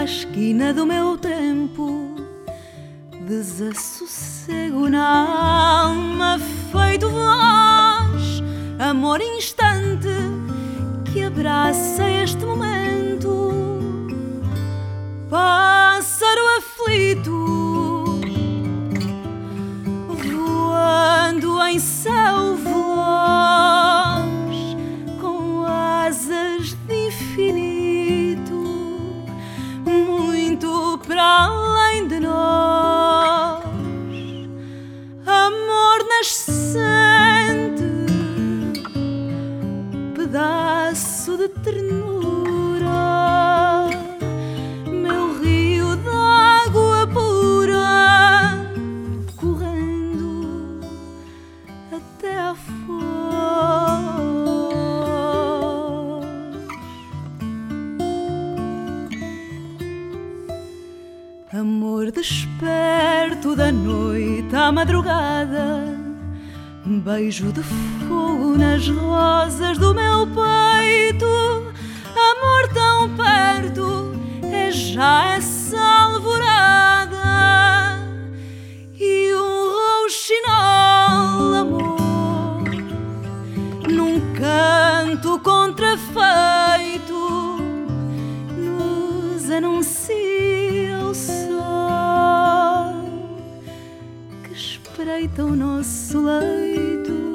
à esquina do meu tempo, desassossego na alma, feito voz, amor instante que abraça este momento. Pássaro aflito, voando em céu veloz, com asas de infinito, muito para além de nós. Amor nascente, pedaço de ternura, meu rio d'água pura, correndo até à foz. Amor desperto da noite à madrugada, beijo de fogo nas rosas do meu peito. Amor tão perto, é já essa alvorada e um rouxinol, amor, num canto contrafeito, nos anuncia o sol que espreita o nosso leito.